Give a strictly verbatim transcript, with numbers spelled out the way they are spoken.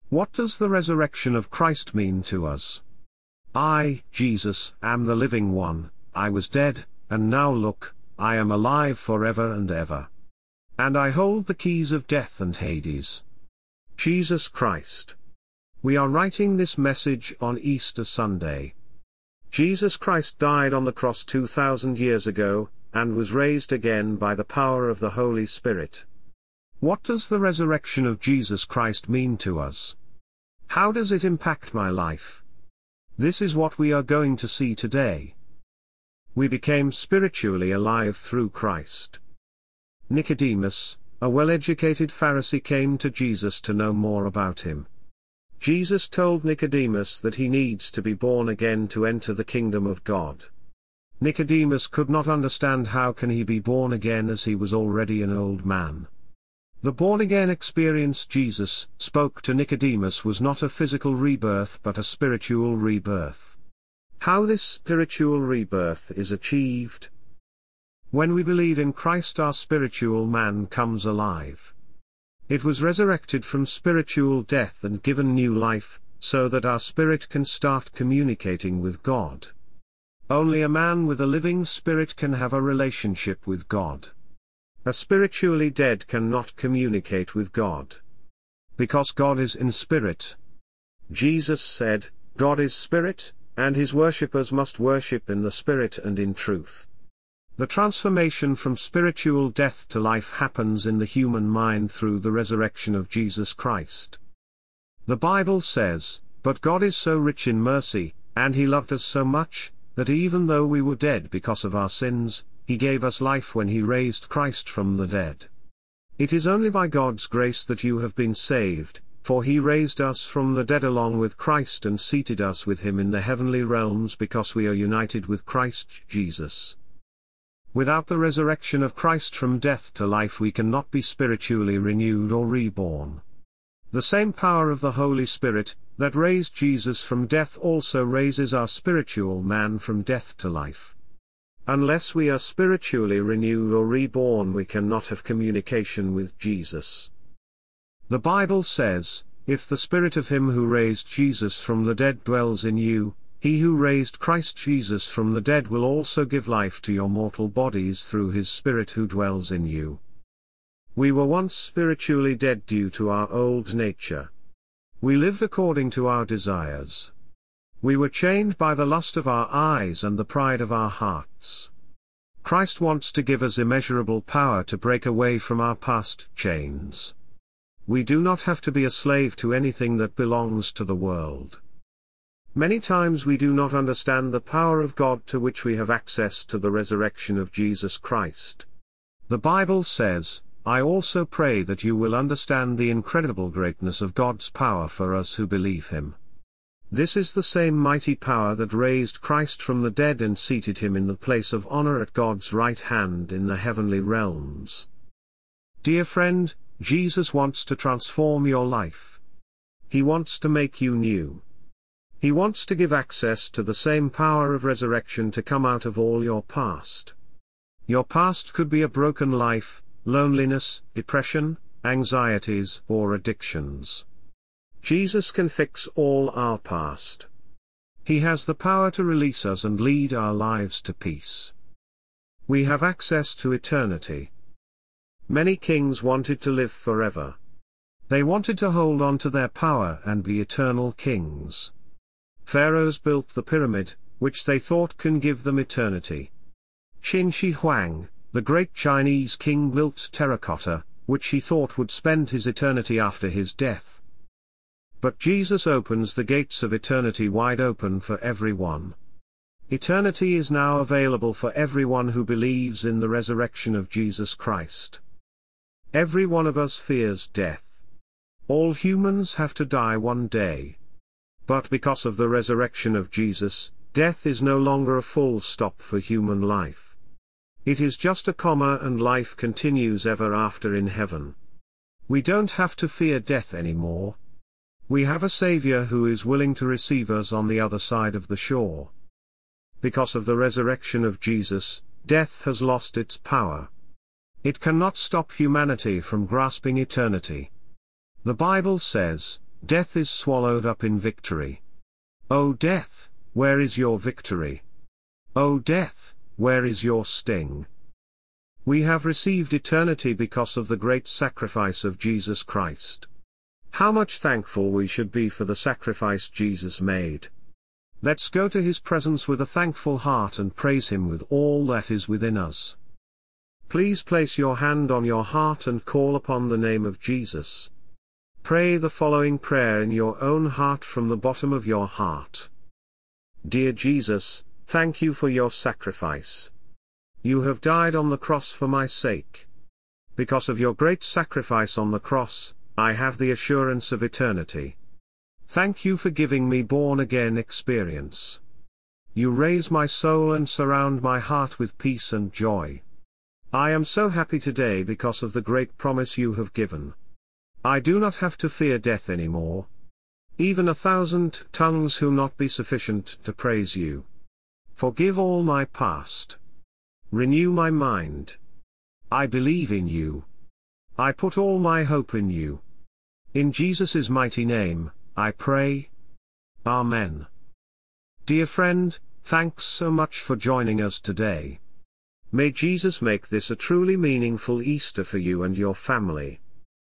What does the resurrection of Christ mean to us? I, Jesus, am the living one. I was dead, and now look, I am alive forever and ever. And I hold the keys of death and Hades. Jesus Christ. We are writing this message on Easter Sunday. Jesus Christ died on the cross two thousand years ago, and was raised again by the power of the Holy Spirit. What does the resurrection of Jesus Christ mean to us? How does it impact my life? This is what we are going to see today. We became spiritually alive through Christ. Nicodemus, a well-educated Pharisee, came to Jesus to know more about him. Jesus told Nicodemus that he needs to be born again to enter the kingdom of God. Nicodemus could not understand how can he be born again as he was already an old man. The born-again experience Jesus spoke to Nicodemus was not a physical rebirth but a spiritual rebirth. How this spiritual rebirth is achieved? When we believe in Christ, our spiritual man comes alive. It was resurrected from spiritual death and given new life, so that our spirit can start communicating with God. Only a man with a living spirit can have a relationship with God. A spiritually dead cannot communicate with God. Because God is in spirit. Jesus said, God is spirit, and his worshippers must worship in the spirit and in truth. The transformation from spiritual death to life happens in the human mind through the resurrection of Jesus Christ. The Bible says, "But God is so rich in mercy, and he loved us so much, that even though we were dead because of our sins, he gave us life when he raised Christ from the dead." It is only by God's grace that you have been saved, for he raised us from the dead along with Christ and seated us with him in the heavenly realms because we are united with Christ Jesus. Without the resurrection of Christ from death to life, we cannot be spiritually renewed or reborn. The same power of the Holy Spirit that raised Jesus from death also raises our spiritual man from death to life. Unless we are spiritually renewed or reborn, we cannot have communication with Jesus. The Bible says, "If the Spirit of him who raised Jesus from the dead dwells in you, he who raised Christ Jesus from the dead will also give life to your mortal bodies through his Spirit who dwells in you." We were once spiritually dead due to our old nature. We lived according to our desires. We were chained by the lust of our eyes and the pride of our hearts. Christ wants to give us immeasurable power to break away from our past chains. We do not have to be a slave to anything that belongs to the world. Many times we do not understand the power of God to which we have access to the resurrection of Jesus Christ. The Bible says, "I also pray that you will understand the incredible greatness of God's power for us who believe him." This is the same mighty power that raised Christ from the dead and seated him in the place of honor at God's right hand in the heavenly realms. Dear friend, Jesus wants to transform your life. He wants to make you new. He wants to give access to the same power of resurrection to come out of all your past. Your past could be a broken life, loneliness, depression, anxieties, or addictions. Jesus can fix all our past. He has the power to release us and lead our lives to peace. We have access to eternity. Many kings wanted to live forever. They wanted to hold on to their power and be eternal kings. Pharaohs built the pyramid, which they thought can give them eternity. Qin Shi Huang, the great Chinese king, built terracotta, which he thought would spend his eternity after his death. But Jesus opens the gates of eternity wide open for everyone. Eternity is now available for everyone who believes in the resurrection of Jesus Christ. Every one of us fears death. All humans have to die one day. But because of the resurrection of Jesus, death is no longer a full stop for human life. It is just a comma and life continues ever after in heaven. We don't have to fear death anymore. We have a Savior who is willing to receive us on the other side of the shore. Because of the resurrection of Jesus, death has lost its power. It cannot stop humanity from grasping eternity. The Bible says, Death is swallowed up in victory. O death, where is your victory? O death, where is your sting? We have received eternity because of the great sacrifice of Jesus Christ. How much thankful we should be for the sacrifice Jesus made. Let's go to His presence with a thankful heart and praise Him with all that is within us. Please place your hand on your heart and call upon the name of Jesus. Pray the following prayer in your own heart from the bottom of your heart. Dear Jesus, thank you for your sacrifice. You have died on the cross for my sake. Because of your great sacrifice on the cross, I have the assurance of eternity. Thank you for giving me born-again experience. You raise my soul and surround my heart with peace and joy. I am so happy today because of the great promise you have given. I do not have to fear death anymore. Even a thousand tongues will not be sufficient to praise you. Forgive all my past. Renew my mind. I believe in you. I put all my hope in you. In Jesus' mighty name, I pray. Amen. Dear friend, thanks so much for joining us today. May Jesus make this a truly meaningful Easter for you and your family.